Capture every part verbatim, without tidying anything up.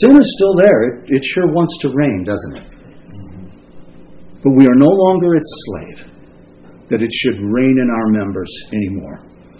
sin is still there. It, it sure wants to reign, doesn't it? But we are no longer its slave, that it should reign in our members anymore.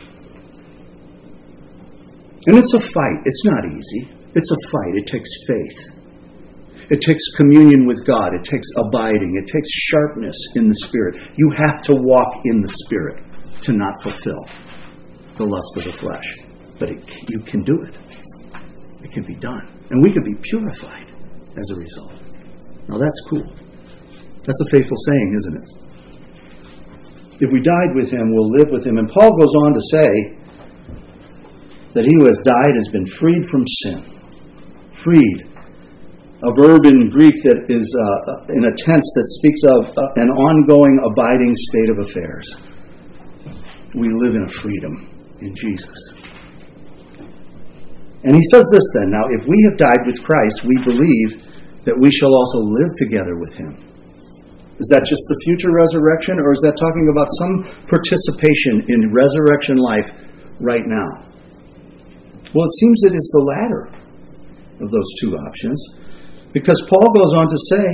And it's a fight. It's not easy. It's a fight. It takes faith. It takes communion with God. It takes abiding. It takes sharpness in the Spirit. You have to walk in the Spirit to not fulfill the lust of the flesh. But it, you can do it. It can be done. And we can be purified as a result. Now that's cool. That's a faithful saying, isn't it? If we died with him, we'll live with him. And Paul goes on to say that he who has died has been freed from sin. Freed. A verb in Greek that is uh, in a tense that speaks of uh, an ongoing, abiding state of affairs. We live in a freedom in Jesus. And he says this then, now, if we have died with Christ, we believe that we shall also live together with him. Is that just the future resurrection, or is that talking about some participation in resurrection life right now? Well, it seems it is the latter of those two options, because Paul goes on to say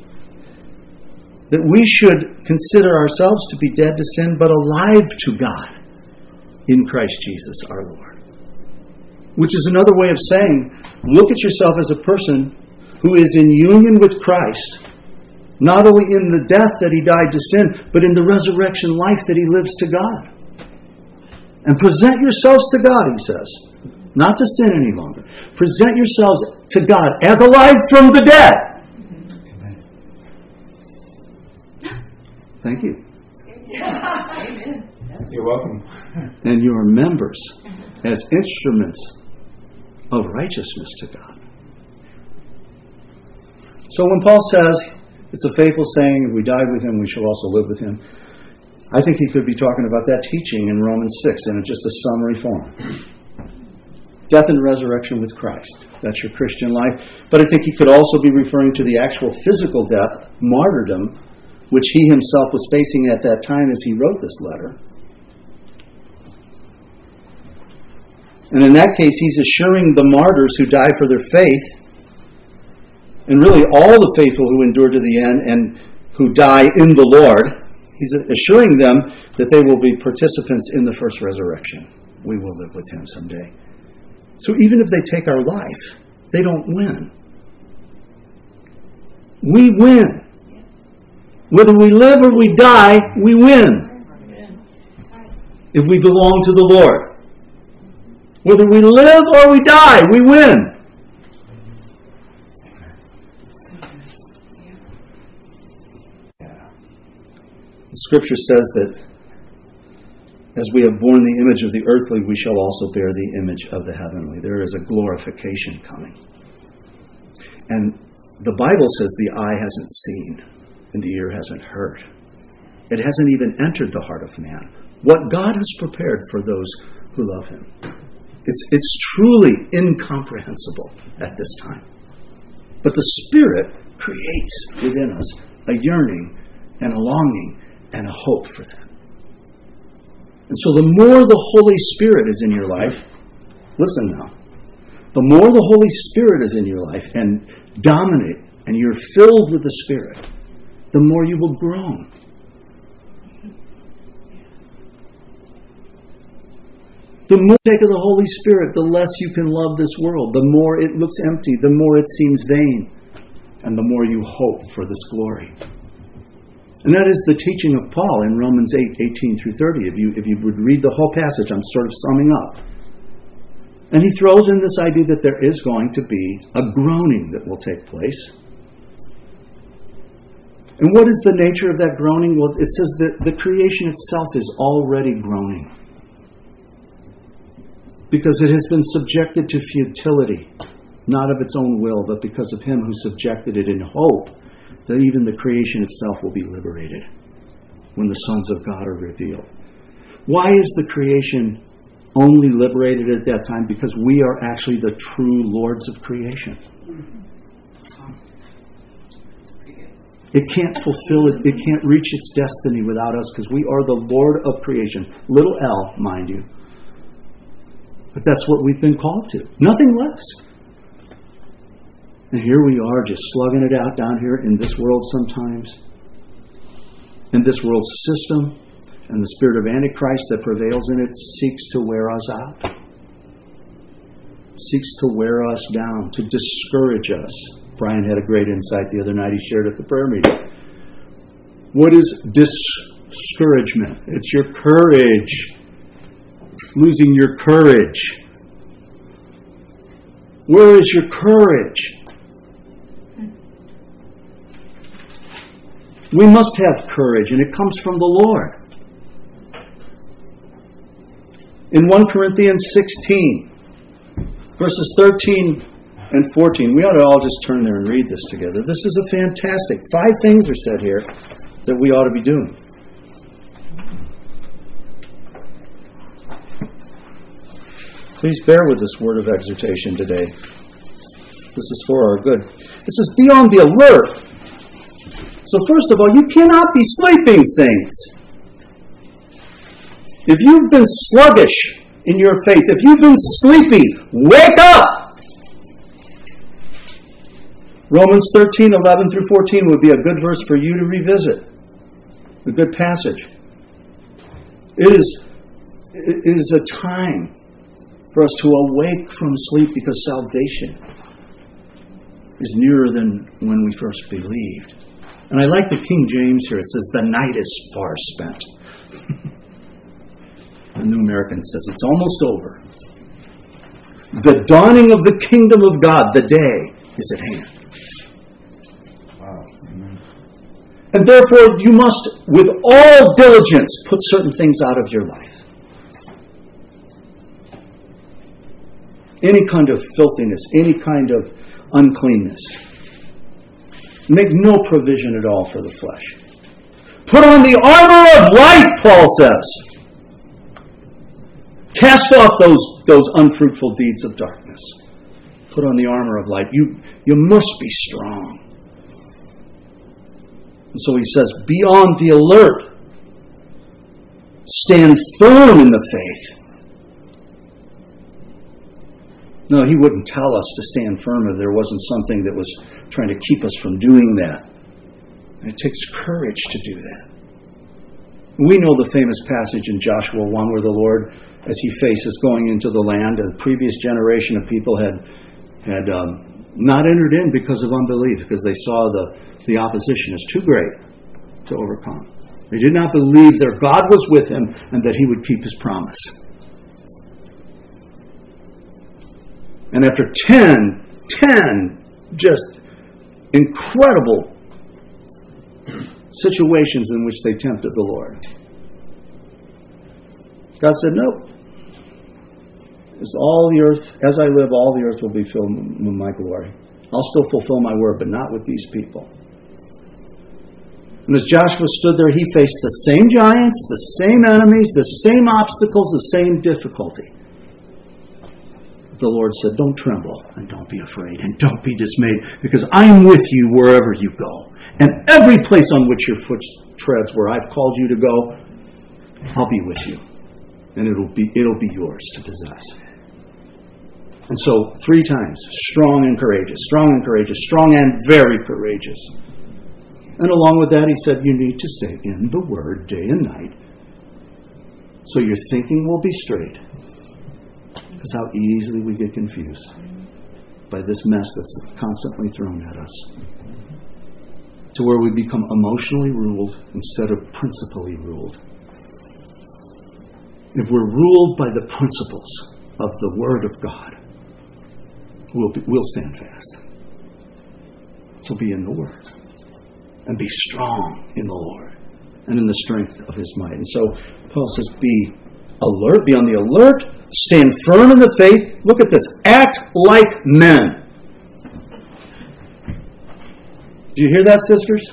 that we should consider ourselves to be dead to sin, but alive to God in Christ Jesus our Lord. Which is another way of saying, look at yourself as a person who is in union with Christ, not only in the death that he died to sin, but in the resurrection life that he lives to God. And present yourselves to God, he says. Not to sin any longer. Present yourselves to God as alive from the dead. Amen. Thank you. Amen. You're welcome. And your members as instruments of righteousness to God. So when Paul says, it's a faithful saying, if we die with him, we shall also live with him, I think he could be talking about that teaching in Romans six in just a summary form. Death and resurrection with Christ. That's your Christian life. But I think he could also be referring to the actual physical death, martyrdom, which he himself was facing at that time as he wrote this letter. And in that case, he's assuring the martyrs who die for their faith, and really all the faithful who endure to the end and who die in the Lord, he's assuring them that they will be participants in the first resurrection. We will live with him someday. So even if they take our life, they don't win. We win. Whether we live or we die, we win. If we belong to the Lord. Whether we live or we die, we win. The Scripture says that as we have borne the image of the earthly, we shall also bear the image of the heavenly. There is a glorification coming. And the Bible says the eye hasn't seen and the ear hasn't heard. It hasn't even entered the heart of man. What God has prepared for those who love him. It's, it's truly incomprehensible at this time. But the Spirit creates within us a yearning and a longing and a hope for that. And so the more the Holy Spirit is in your life, listen now, the more the Holy Spirit is in your life and dominate, and you're filled with the Spirit, the more you will groan. The more you take of the Holy Spirit, the less you can love this world. The more it looks empty, the more it seems vain, and the more you hope for this glory. And that is the teaching of Paul in Romans eight, eighteen through thirty. If you, if you would read the whole passage, I'm sort of summing up. And he throws in this idea that there is going to be a groaning that will take place. And what is the nature of that groaning? Well, it says that the creation itself is already groaning. Because it has been subjected to futility, not of its own will, but because of him who subjected it in hope that even the creation itself will be liberated when the sons of God are revealed. Why is the creation only liberated at that time? Because we are actually the true lords of creation. It can't fulfill it, it can't reach its destiny without us, because we are the Lord of creation. Little L, mind you. But that's what we've been called to. Nothing less. And here we are just slugging it out down here in this world sometimes. In this world system. And the spirit of Antichrist that prevails in it seeks to wear us out. Seeks to wear us down, to discourage us. Brian had a great insight the other night he shared at the prayer meeting. What is discouragement? It's your courage. Losing your courage. Where is your courage? We must have courage, and it comes from the Lord. In First Corinthians sixteen, verses thirteen and fourteen, we ought to all just turn there and read this together. This is a fantastic. Five things are said here that we ought to be doing. Please bear with this word of exhortation today. This is for our good. It says, be on the alert. So first of all, you cannot be sleeping, saints. If you've been sluggish in your faith, if you've been sleepy, wake up! Romans thirteen, eleven through fourteen would be a good verse for you to revisit. A good passage. It is, it is a time for us to awake from sleep because salvation is nearer than when we first believed. And I like the King James here. It says, the night is far spent. The New American says, it's almost over. The dawning of the kingdom of God, the day, is at hand. Wow. Amen. And therefore, you must, with all diligence, put certain things out of your life. Any kind of filthiness, any kind of uncleanness. Make no provision at all for the flesh. Put on the armor of light, Paul says. Cast off those, those unfruitful deeds of darkness. Put on the armor of light. You, you must be strong. And so he says, be on the alert. Stand firm in the faith. No, he wouldn't tell us to stand firm if there wasn't something that was trying to keep us from doing that. And it takes courage to do that. We know the famous passage in Joshua one where the Lord, as he faces going into the land, a previous generation of people had had um, not entered in because of unbelief, because they saw the, the opposition as too great to overcome. They did not believe their God was with him and that he would keep his promise. And after ten, ten just incredible situations in which they tempted the Lord, God said, nope. As all the earth, as I live, all the earth will be filled with my glory. I'll still fulfill my word, but not with these people. And as Joshua stood there, he faced the same giants, the same enemies, the same obstacles, the same difficulty. The Lord said, don't tremble and don't be afraid and don't be dismayed, because I'm with you wherever you go. And every place on which your foot treads, where I've called you to go, I'll be with you. And it'll be it'll be yours to possess. And so, three times, strong and courageous, strong and courageous, strong and very courageous. And along with that, he said, you need to stay in the Word day and night, so your thinking will be straight. Because how easily we get confused by this mess that's constantly thrown at us. To where we become emotionally ruled instead of principally ruled. If we're ruled by the principles of the Word of God, we'll, be, we'll stand fast. So be in the Word. And be strong in the Lord. And in the strength of His might. And so Paul says, be alert, be on the alert. Stand firm in the faith. Look at this. Act like men. Do you hear that, sisters?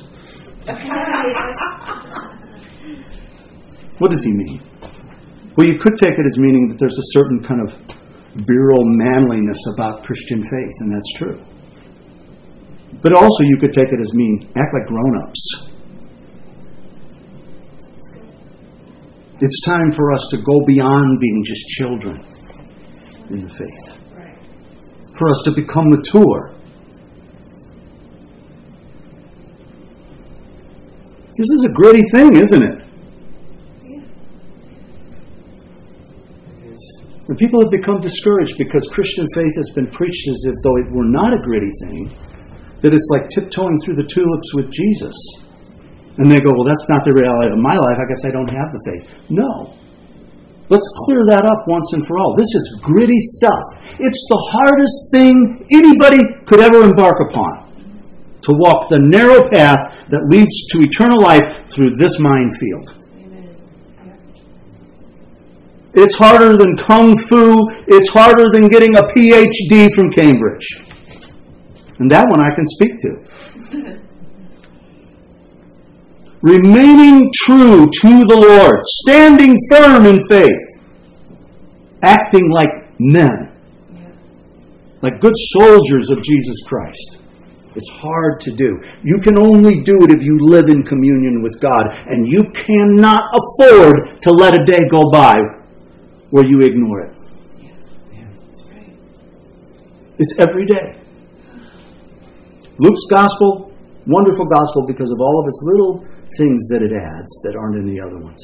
What does he mean? Well, you could take it as meaning that there's a certain kind of virile manliness about Christian faith, and that's true. But also you could take it as mean, act like grown-ups. It's time for us to go beyond being just children in the faith. For us to become mature This is a gritty thing, isn't it? And people have become discouraged because Christian faith has been preached as if though it were not a gritty thing, that it's like tiptoeing through the tulips with Jesus. And they go, well, that's not the reality of my life. I guess I don't have the faith. No. Let's clear that up once and for all. This is gritty stuff. It's the hardest thing anybody could ever embark upon. To walk the narrow path that leads to eternal life through this minefield. It's harder than Kung Fu. It's harder than getting a P H D from Cambridge. And that one I can speak to. Remaining true to the Lord. Standing firm in faith. Acting like men. Like good soldiers of Jesus Christ. It's hard to do. You can only do it if you live in communion with God. And you cannot afford to let a day go by where you ignore it. Yeah, yeah, that's right. It's every day. Luke's gospel, wonderful gospel because of all of its little things that it adds that aren't in the other ones.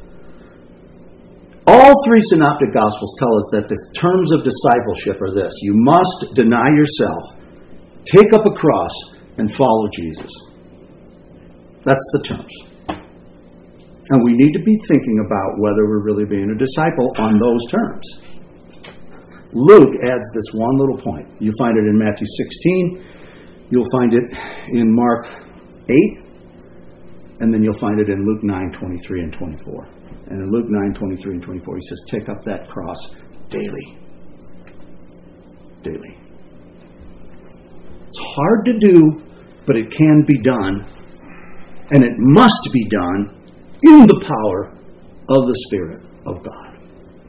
All three synoptic gospels tell us that the terms of discipleship are this. You must deny yourself, take up a cross, and follow Jesus. That's the terms. And we need to be thinking about whether we're really being a disciple on those terms. Luke adds this one little point. You find it in Matthew sixteen. You'll find it in Mark eight. And then you'll find it in Luke nine, twenty-three and twenty-four. And in Luke nine, twenty-three and twenty-four, he says, take up that cross daily. Daily. It's hard to do, but it can be done. And it must be done in the power of the Spirit of God.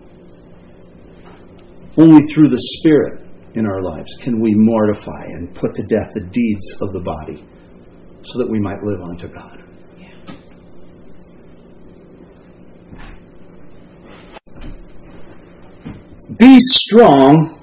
Only through the Spirit in our lives can we mortify and put to death the deeds of the body so that we might live unto God. Be strong.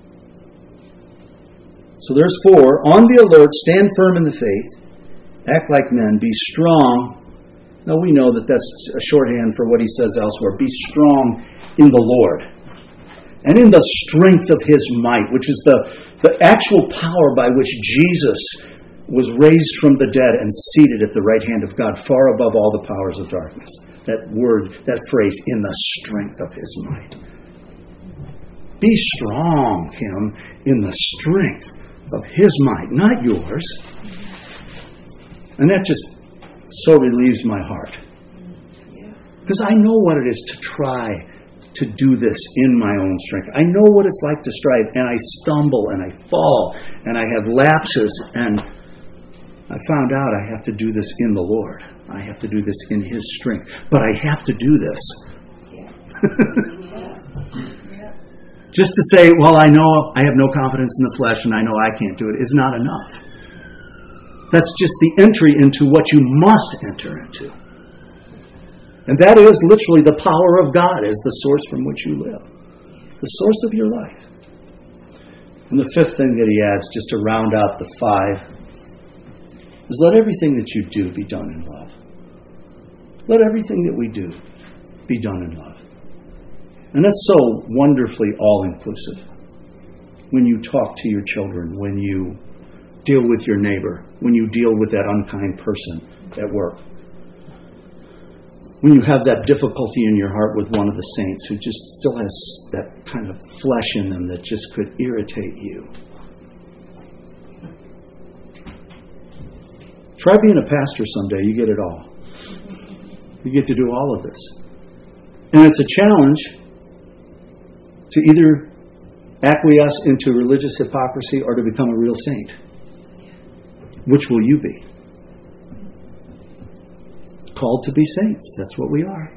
So there's four. On the alert, stand firm in the faith, act like men, be strong. Now we know that that's a shorthand for what he says elsewhere. Be strong in the Lord and in the strength of his might, which is the, the actual power by which Jesus was raised from the dead and seated at the right hand of God, far above all the powers of darkness. That word, that phrase, in the strength of his might. Be strong, Kim, in the strength of his might, not yours. And that just so relieves my heart. Because I know what it is to try to do this in my own strength. I know what it's like to strive, and I stumble, and I fall, and I have lapses, and I found out I have to do this in the Lord. I have to do this in his strength. But I have to do this. Yeah. Just to say, well, I know I have no confidence in the flesh, and I know I can't do it, is not enough. That's just the entry into what you must enter into. And that is literally the power of God as the source from which you live. The source of your life. And the fifth thing that he adds, just to round out the five, is let everything that you do be done in love. Let everything that we do be done in love. And that's so wonderfully all-inclusive. When you talk to your children, when you deal with your neighbor, when you deal with that unkind person at work, when you have that difficulty in your heart with one of the saints who just still has that kind of flesh in them that just could irritate you. Try being a pastor someday. You get it all. You get to do all of this. And it's a challenge to either acquiesce into religious hypocrisy or to become a real saint. Which will you be? Called to be saints. That's what we are.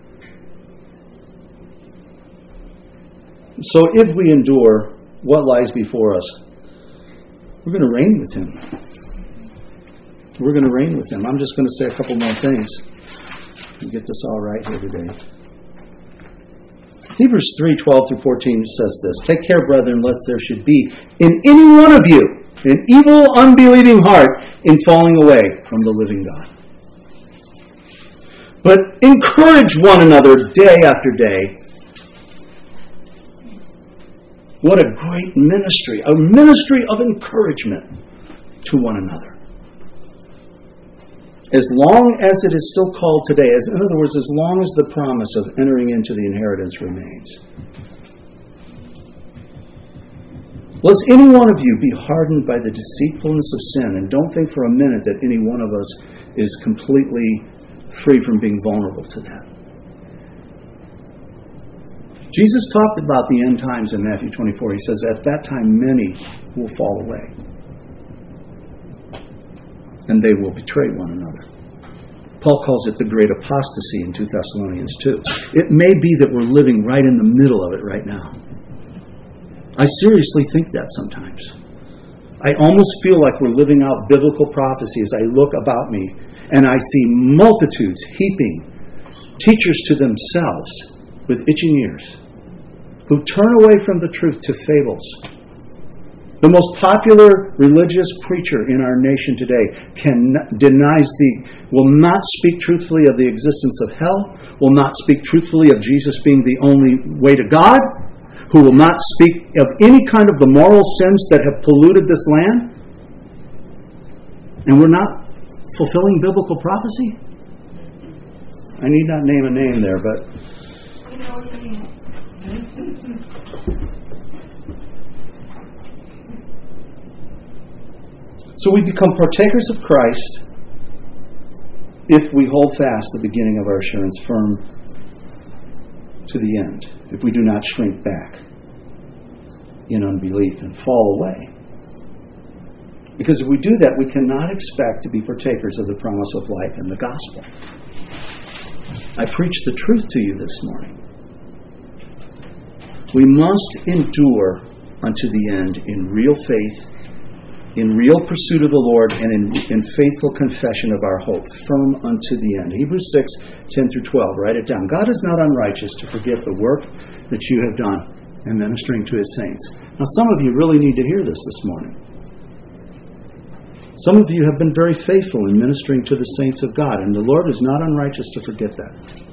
So if we endure what lies before us, we're going to reign with him. We're going to reign with him. I'm just going to say a couple more things and get this all right here today. Hebrews three, twelve through fourteen says this. Take care, brethren, lest there should be in any one of you an evil, unbelieving heart in falling away from the living God. but encourage one another day after day. What a great ministry, a ministry of encouragement to one another. As long as it is still called today, as in other words, as long as the promise of entering into the inheritance remains. Lest any one of you be hardened by the deceitfulness of sin, and don't think for a minute that any one of us is completely free from being vulnerable to that. Jesus talked about the end times in Matthew twenty-four. He says, at that time many will fall away. And they will betray one another. Paul calls it the great apostasy in two Thessalonians two. It may be that we're living right in the middle of it right now. I seriously think that sometimes. I almost feel like we're living out biblical prophecy as I look about me and I see multitudes heaping teachers to themselves with itching ears who turn away from the truth to fables. The most popular religious preacher in our nation today can denies the will not speak truthfully of the existence of hell, will not speak truthfully of Jesus being the only way to God, who will not speak of any kind of the moral sins that have polluted this land. And we're not fulfilling biblical prophecy? I need not name a name there, but You know what I mean? so we become partakers of Christ if we hold fast the beginning of our assurance firm to the end, if we do not shrink back in unbelief and fall away. Because if we do that, we cannot expect to be partakers of the promise of life in the gospel. I preach the truth to you this morning. We must endure unto the end in real faith, in real pursuit of the Lord, and in, in faithful confession of our hope, firm unto the end. Hebrews six, ten through twelve, write it down. God is not unrighteous to forget the work that you have done in ministering to His saints. Now, some of you really need to hear this this morning. Some of you have been very faithful in ministering to the saints of God, and the Lord is not unrighteous to forget that.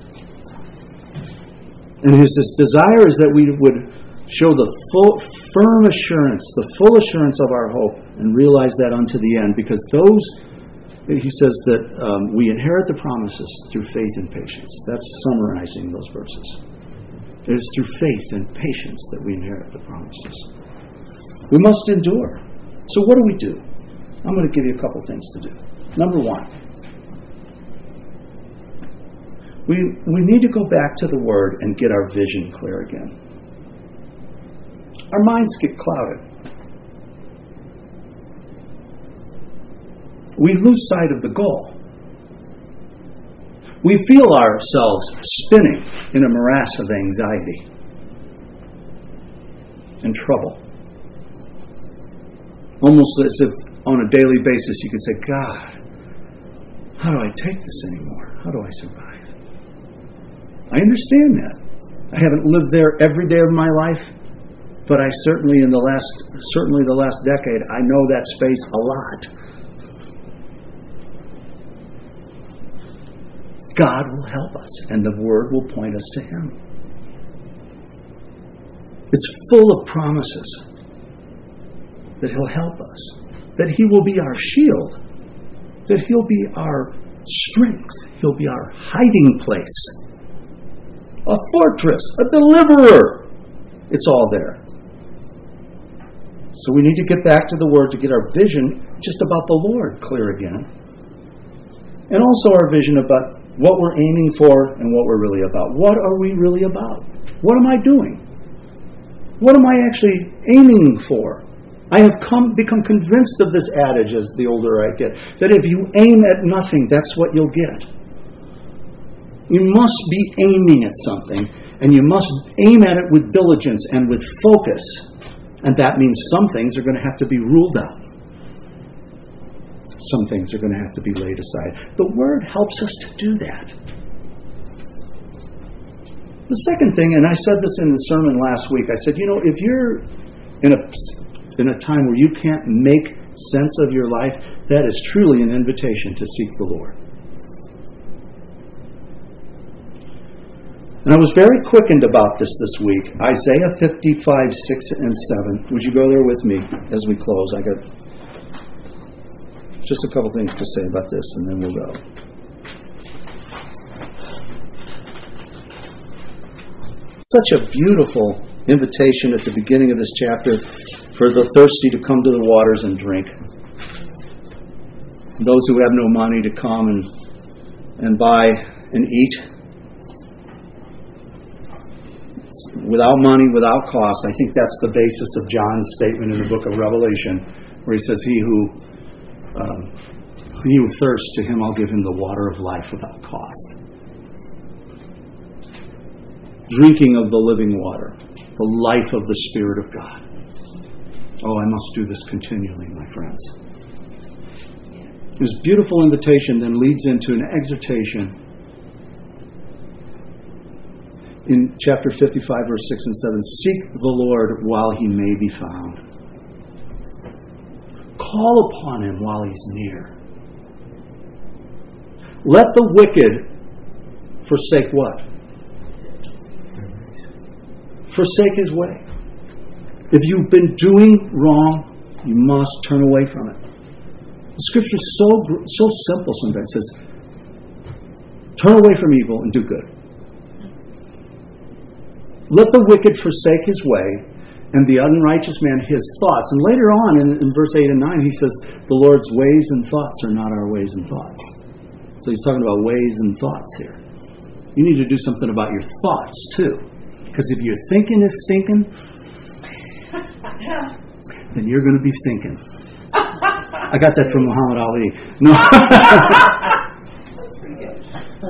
And His, His desire is that we would show the full, firm assurance, the full assurance of our hope, and realize that unto the end, because those, He says that um, we inherit the promises through faith and patience. That's summarizing those verses. It is through faith and patience that we inherit the promises. We must endure. So what do we do? I'm going to give you a couple things to do. Number one, we, we need to go back to the Word and get our vision clear again. Our minds get clouded. We lose sight of the goal. We feel ourselves spinning in a morass of anxiety and trouble. Almost as if on a daily basis you could say, God, how do I take this anymore? How do I survive? I understand that. I haven't lived there every day of my life, but I certainly in the last certainly the last decade, I know that space a lot. God will help us, and the Word will point us to Him. It's full of promises that He'll help us, that He will be our shield, that He'll be our strength, He'll be our hiding place, a fortress, a deliverer. It's all there. So we need to get back to the Word to get our vision just about the Lord clear again. And also our vision about what we're aiming for and what we're really about. What are we really about? What am I doing? What am I actually aiming for? I have come become convinced of this adage as the older I get, that if you aim at nothing, that's what you'll get. You must be aiming at something, and you must aim at it with diligence and with focus. And that means some things are going to have to be ruled out. Some things are going to have to be laid aside. The Word helps us to do that. The second thing, and I said this in the sermon last week, I said, you know, if you're in a, in a time where you can't make sense of your life, that is truly an invitation to seek the Lord. And I was very quickened about this this week. Isaiah fifty-five, six and seven. Would you go there with me as we close? I got just a couple things to say about this, and then we'll go. Such a beautiful invitation at the beginning of this chapter for the thirsty to come to the waters and drink. Those who have no money to come and, and buy and eat. Without money, without cost. I think that's the basis of John's statement in the book of Revelation, where he says, He who um, he who thirsts, to him I'll give him the water of life without cost. Drinking of the living water, the life of the Spirit of God. Oh, I must do this continually, my friends. This beautiful invitation then leads into an exhortation in chapter fifty-five, verse six and seven. Seek the Lord while he may be found. Call upon him while he's near. Let the wicked forsake what? Forsake his way. If you've been doing wrong, you must turn away from it. The scripture is so, so simple sometimes. It says, turn away from evil and do good. Let the wicked forsake his way, and the unrighteous man his thoughts. And later on in, in verse eight and nine, he says, the Lord's ways and thoughts are not our ways and thoughts. So he's talking about ways and thoughts here. You need to do something about your thoughts, too. Because if your thinking is stinking, then you're going to be sinking. I got that from Muhammad Ali. No. That's pretty good.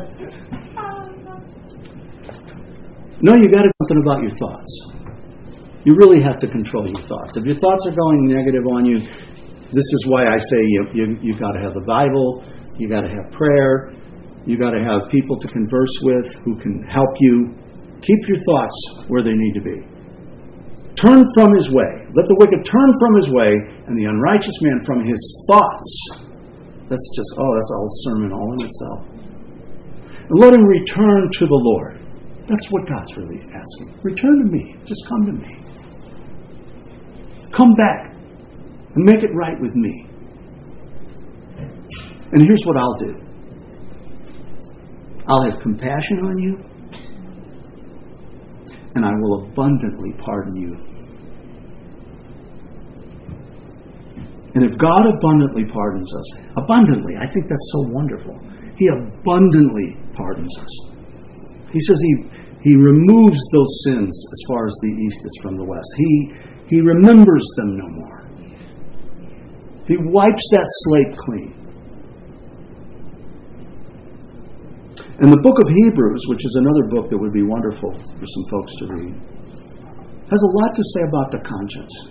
No, you got to do something about your thoughts. You really have to control your thoughts. If your thoughts are going negative on you, this is why I say you you you got to have the Bible, you got to have prayer, you got to have people to converse with who can help you. Keep your thoughts where they need to be. Turn from his way. Let the wicked turn from his way, and the unrighteous man from his thoughts. That's just, oh, that's a whole sermon all in itself. And let him return to the Lord. That's what God's really asking. Return to me. Just come to me. Come back and make it right with me. And here's what I'll do. I'll have compassion on you, and I will abundantly pardon you. And if God abundantly pardons us, abundantly, I think that's so wonderful. He abundantly pardons us. He says he, he removes those sins as far as the east is from the west. He, he remembers them no more. He wipes that slate clean. And the book of Hebrews, which is another book that would be wonderful for some folks to read, has a lot to say about the conscience.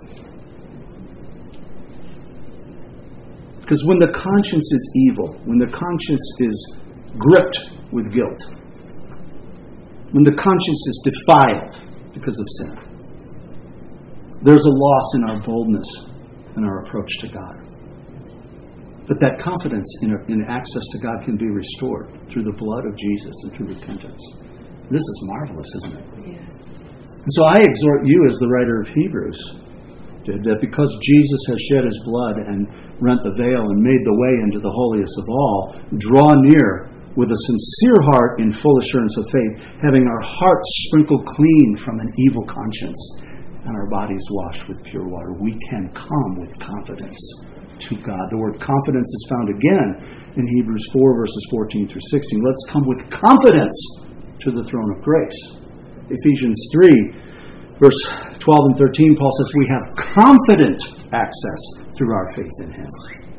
Because when the conscience is evil, when the conscience is gripped with guilt, when the conscience is defiled because of sin, there's a loss in our boldness and our approach to God. But that confidence in, in access to God can be restored through the blood of Jesus and through repentance. This is marvelous, isn't it? Yeah. And so I exhort you as the writer of Hebrews, that because Jesus has shed his blood and rent the veil and made the way into the holiest of all, draw near with a sincere heart in full assurance of faith, having our hearts sprinkled clean from an evil conscience and our bodies washed with pure water. We can come with confidence to God. The word confidence is found again in Hebrews four, verses fourteen through sixteen. Let's come with confidence to the throne of grace. Ephesians three, verse twelve and thirteen, Paul says we have confident access through our faith in him.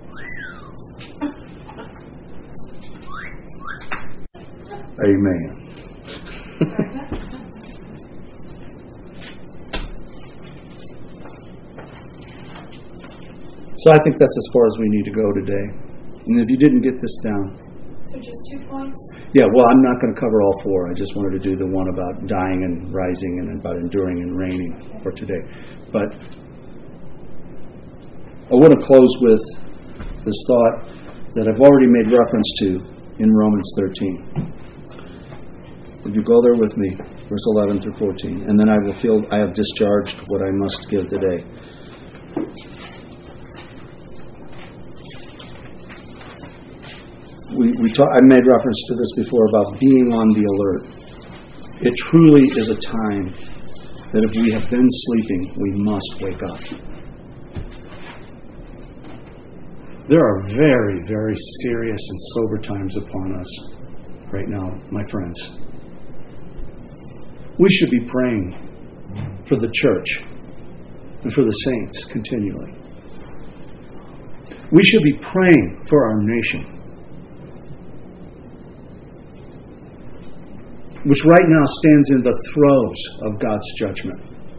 Amen. So I think that's as far as we need to go today. And if you didn't get this down. So just two points? Yeah, well, I'm not going to cover all four. I just wanted to do the one about dying and rising and about enduring and reigning for today. But I want to close with this thought that I've already made reference to in Romans thirteen. Would you go there with me? Verse eleven through fourteen. And then I will feel I have discharged what I must give today. We, we talk, I made reference to this before about being on the alert. It truly is a time that if we have been sleeping, we must wake up. There are very, very serious and sober times upon us right now, my friends. We should be praying for the church and for the saints continually. We should be praying for our nation, which right now stands in the throes of God's judgment.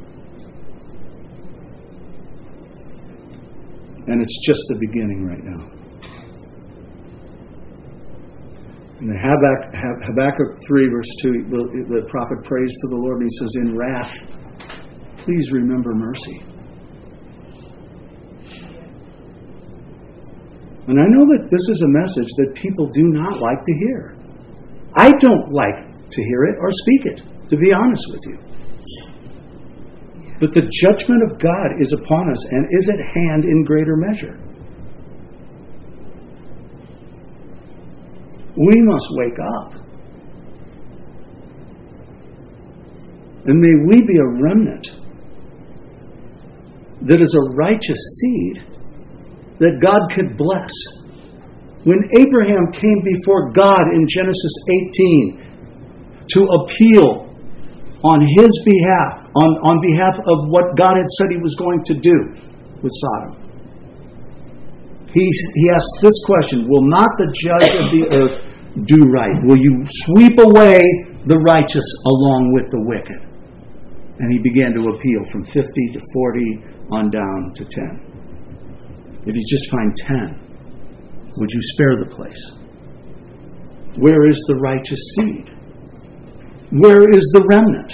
And it's just the beginning right now. In Habakkuk, Habakkuk three, verse two, the prophet prays to the Lord and he says, in wrath, please remember mercy. And I know that this is a message that people do not like to hear. I don't like to hear it or speak it, to be honest with you. But the judgment of God is upon us and is at hand in greater measure. We must wake up. And may we be a remnant that is a righteous seed that God could bless. When Abraham came before God in Genesis eighteen to appeal on his behalf, on, on behalf of what God had said he was going to do with Sodom, He, he asked this question, will not the judge of the earth do right? Will you sweep away the righteous along with the wicked? And he began to appeal from fifty to forty on down to ten. If you just find ten, would you spare the place? Where is the righteous seed? Where is the remnant?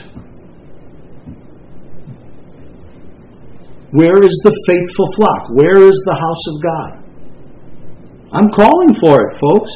Where is the faithful flock? Where is the house of God? I'm calling for it, folks.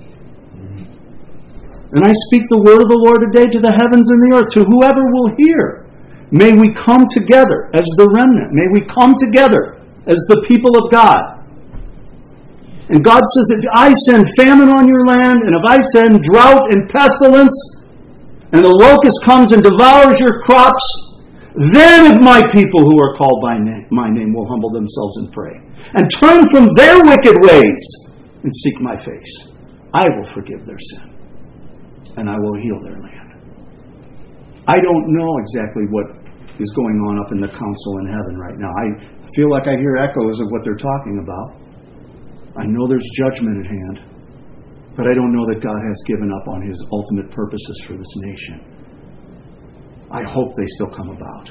And I speak the word of the Lord today to the heavens and the earth, to whoever will hear. May we come together as the remnant. May we come together as the people of God. And God says, if I send famine on your land, and if I send drought and pestilence, and the locust comes and devours your crops, then if my people who are called by name, my name will humble themselves and pray, and turn from their wicked ways, and seek my face, I will forgive their sin, and I will heal their land. I don't know exactly what is going on up in the council in heaven right now. I feel like I hear echoes of what they're talking about. I know there's judgment at hand, but I don't know that God has given up on his ultimate purposes for this nation. I hope they still come about,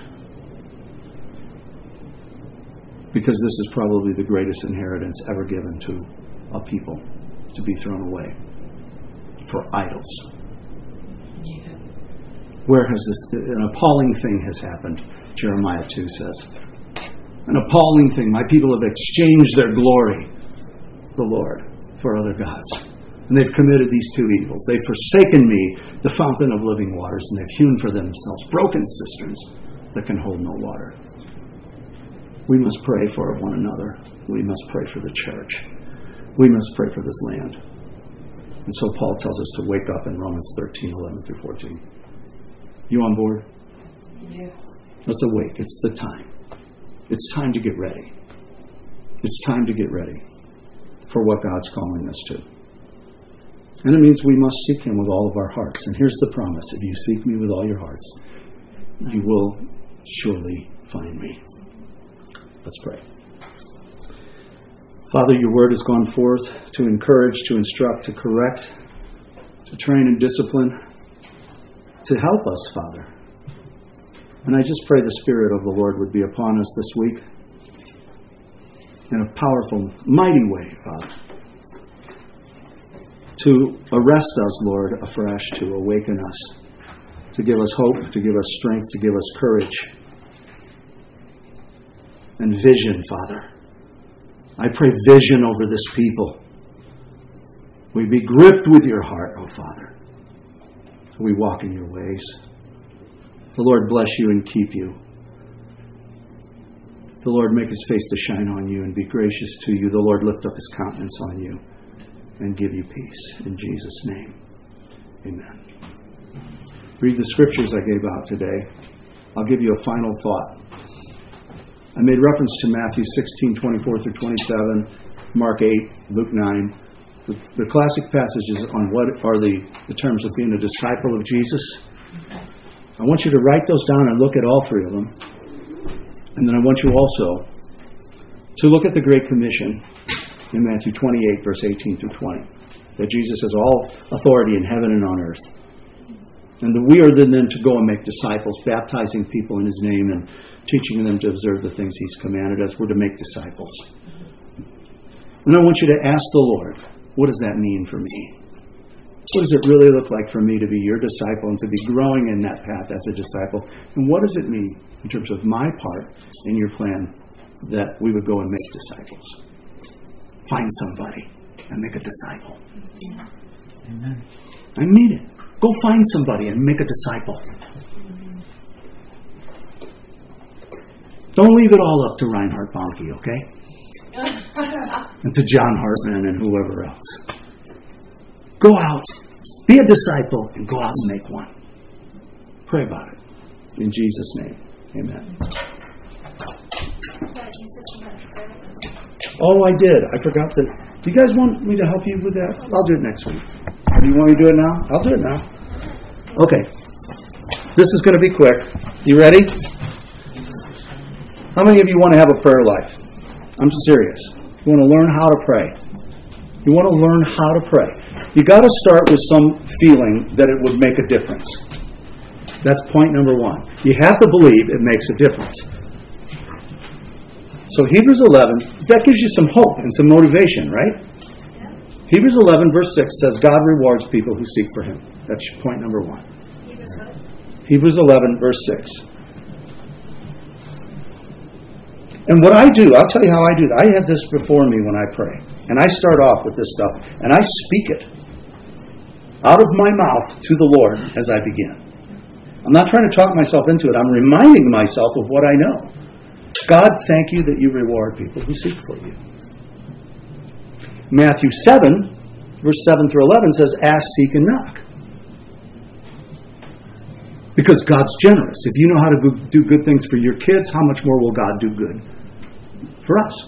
because this is probably the greatest inheritance ever given to a people, to be thrown away for idols. Yeah. Where has this, an appalling thing has happened, Jeremiah two says. An appalling thing. My people have exchanged their glory, the Lord, for other gods. And they've committed these two evils. They've forsaken me, the fountain of living waters, and they've hewn for themselves broken cisterns that can hold no water. We must pray for one another. We must pray for the church. We must pray for this land. And so Paul tells us to wake up in Romans thirteen, eleven through fourteen. You on board? Yes. Let's awake. It's the time. It's time to get ready. It's time to get ready for what God's calling us to. And it means we must seek him with all of our hearts. And here's the promise. If you seek me with all your hearts, you will surely find me. Let's pray. Father, your word has gone forth to encourage, to instruct, to correct, to train and discipline, to help us, Father. And I just pray the Spirit of the Lord would be upon us this week in a powerful, mighty way, Father, to arrest us, Lord, afresh, to awaken us, to give us hope, to give us strength, to give us courage and vision, Father. I pray vision over this people. We be gripped with your heart, oh Father. We walk in your ways. The Lord bless you and keep you. The Lord make his face to shine on you and be gracious to you. The Lord lift up his countenance on you and give you peace. In Jesus' name, amen. Read the scriptures I gave out today. I'll give you a final thought. I made reference to Matthew sixteen, twenty-four through twenty-seven, Mark eight, Luke nine. The, the classic passages on what are the, the terms of being a disciple of Jesus. I want you to write those down and look at all three of them. And then I want you also to look at the Great Commission in Matthew twenty-eight, verse eighteen through twenty. That Jesus has all authority in heaven and on earth. And that we are then to go and make disciples, baptizing people in his name and teaching them to observe the things he's commanded us. We're to make disciples. And I want you to ask the Lord, what does that mean for me? What does it really look like for me to be your disciple and to be growing in that path as a disciple? And what does it mean in terms of my part in your plan that we would go and make disciples? Find somebody and make a disciple. Amen. I mean it. Go find somebody and make a disciple. Don't leave it all up to Reinhard Bonnke, okay? And to John Hartman and whoever else. Go out, be a disciple, and go out and make one. Pray about it. In Jesus' name, amen. Oh, I did. I forgot that. Do you guys want me to help you with that? I'll do it next week. Do you want me to do it now? I'll do it now. Okay. This is going to be quick. You ready? How many of you want to have a prayer life? I'm serious. You want to learn how to pray. You want to learn how to pray. You got to start with some feeling that it would make a difference. That's point number one. You have to believe it makes a difference. So Hebrews eleven, that gives you some hope and some motivation, right? Yeah. Hebrews eleven verse six says God rewards people who seek for him. That's point number one. Hebrews, Hebrews eleven verse six. And what I do, I'll tell you how I do it. I have this before me when I pray. And I start off with this stuff. And I speak it out of my mouth to the Lord as I begin. I'm not trying to talk myself into it. I'm reminding myself of what I know. God, thank you that you reward people who seek for you. Matthew seven, verse seven through eleven says, ask, seek, and knock. Because God's generous. If you know how to do good things for your kids, how much more will God do good for us?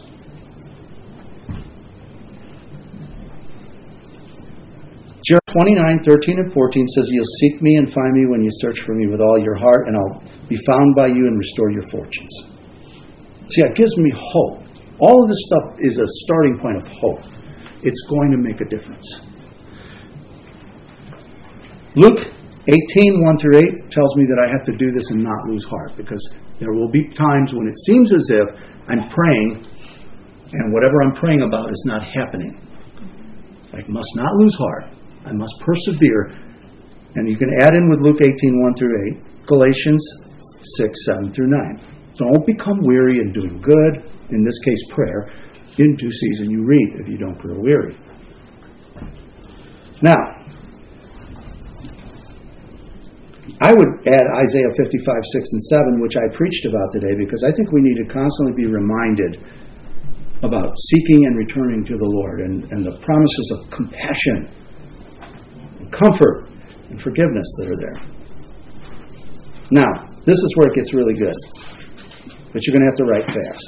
Jeremiah twenty-nine, thirteen, and fourteen says, you'll seek me and find me when you search for me with all your heart, and I'll be found by you and restore your fortunes. See, it gives me hope. All of this stuff is a starting point of hope. It's going to make a difference. Luke eighteen, one through eight tells me that I have to do this and not lose heart, because there will be times when it seems as if I'm praying and whatever I'm praying about is not happening. I must not lose heart. I must persevere. And you can add in with Luke eighteen, one through eight, Galatians six, seven through nine. Don't become weary in doing good, in this case prayer. In due season you reap if you don't grow weary. Now, I would add Isaiah fifty-five, six and seven, which I preached about today, because I think we need to constantly be reminded about seeking and returning to the Lord, and, and the promises of compassion and comfort and forgiveness that are there. Now, this is where it gets really good. But you're going to have to write fast.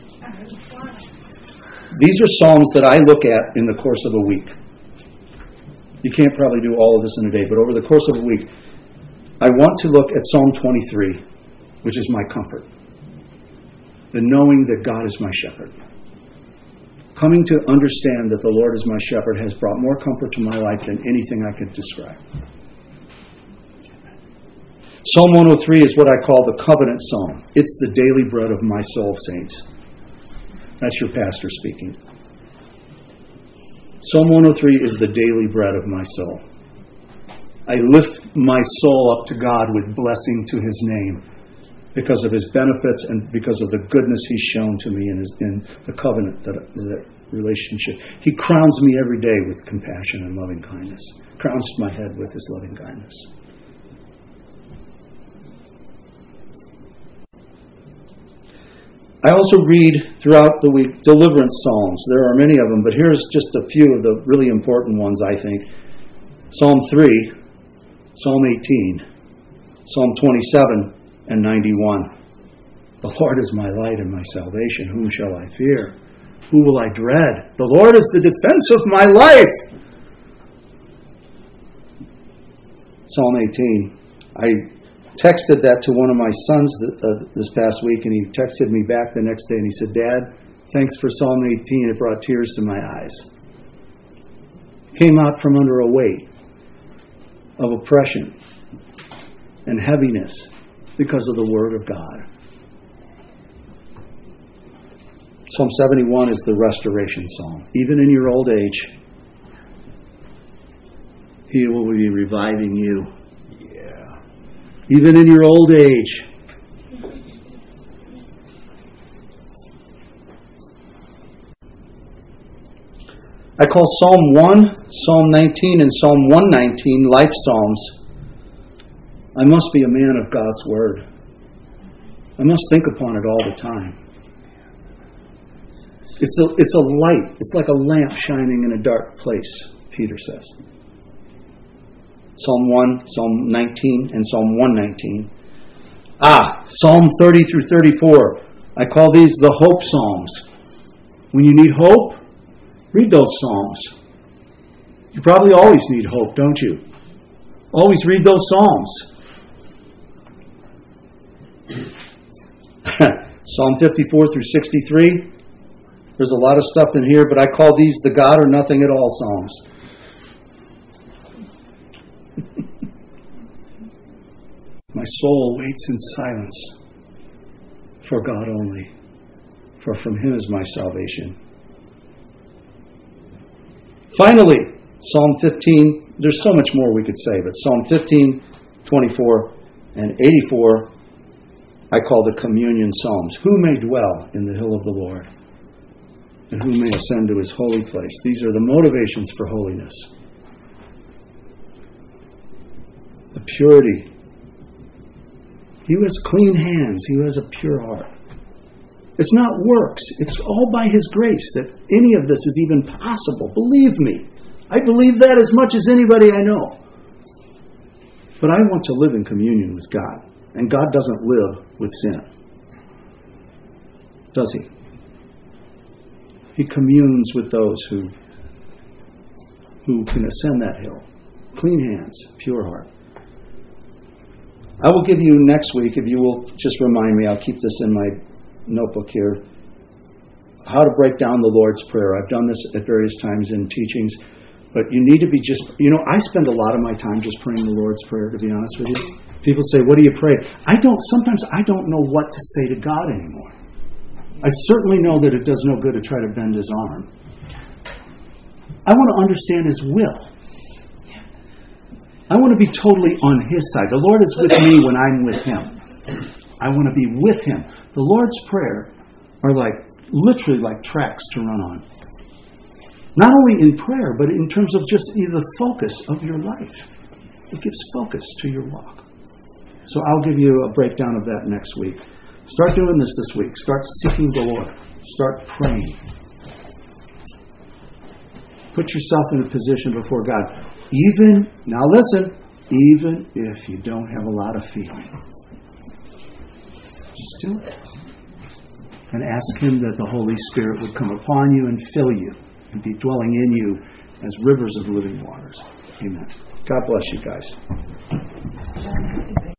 These are Psalms that I look at in the course of a week. You can't probably do all of this in a day, but over the course of a week, I want to look at Psalm twenty-three, which is my comfort. The knowing that God is my shepherd. Coming to understand that the Lord is my shepherd has brought more comfort to my life than anything I could describe. Psalm one oh three is what I call the covenant psalm. It's the daily bread of my soul, saints. That's your pastor speaking. Psalm one oh three is the daily bread of my soul. I lift my soul up to God with blessing to his name because of his benefits and because of the goodness he's shown to me in, his, in the covenant, that, that relationship. He crowns me every day with compassion and loving kindness. Crowns my head with his loving kindness. I also read throughout the week deliverance psalms. There are many of them, but here's just a few of the really important ones, I think. Psalm three, Psalm eighteen, Psalm twenty-seven, and ninety-one. The Lord is my light and my salvation. Whom shall I fear? Who will I dread? The Lord is the defense of my life. Psalm eighteen. I texted that to one of my sons uh, this past week, and he texted me back the next day, and he said, Dad, thanks for Psalm eighteen. It brought tears to my eyes. Came out from under a weight of oppression and heaviness because of the Word of God. Psalm seventy-one is the restoration psalm. Even in your old age, He will be reviving you. Yeah. Even in your old age. I call Psalm one, Psalm nineteen, and Psalm one nineteen life psalms. I must be a man of God's Word. I must think upon it all the time. It's a, it's a light. It's like a lamp shining in a dark place, Peter says. Psalm one, Psalm nineteen, and Psalm one nineteen. Ah, Psalm thirty through thirty-four. I call these the hope psalms. When you need hope, read those psalms. You probably always need hope, don't you? Always read those psalms. Psalm fifty-four through sixty-three. There's a lot of stuff in here, but I call these the God or nothing at all psalms. My soul waits in silence for God only, for from Him is my salvation. Finally, Psalm fifteen. There's so much more we could say, but Psalm fifteen, twenty-four, and eighty-four, I call the communion psalms. Who may dwell in the hill of the Lord? And who may ascend to His holy place? These are the motivations for holiness. The purity. He who has clean hands, he who has a pure heart. It's not works. It's all by His grace that any of this is even possible. Believe me. I believe that as much as anybody I know. But I want to live in communion with God. And God doesn't live with sin. Does He? He communes with those who, who can ascend that hill. Clean hands, pure heart. I will give you next week, if you will just remind me, I'll keep this in my notebook here, how to break down the Lord's Prayer. I've done this at various times in teachings, but you need to be just, you know, I spend a lot of my time just praying the Lord's Prayer, to be honest with you. People say, what do you pray? I don't, sometimes I don't know what to say to God anymore. I certainly know that it does no good to try to bend His arm. I want to understand His will. I want to be totally on His side. The Lord is with me when I'm with Him. I want to be with Him. The Lord's Prayer are like, literally like tracks to run on. Not only in prayer, but in terms of just the focus of your life. It gives focus to your walk. So I'll give you a breakdown of that next week. Start doing this this week. Start seeking the Lord. Start praying. Put yourself in a position before God. Even, now listen, even if you don't have a lot of feeling. Just do it. And ask Him that the Holy Spirit would come upon you and fill you and be dwelling in you as rivers of living waters. Amen. God bless you guys.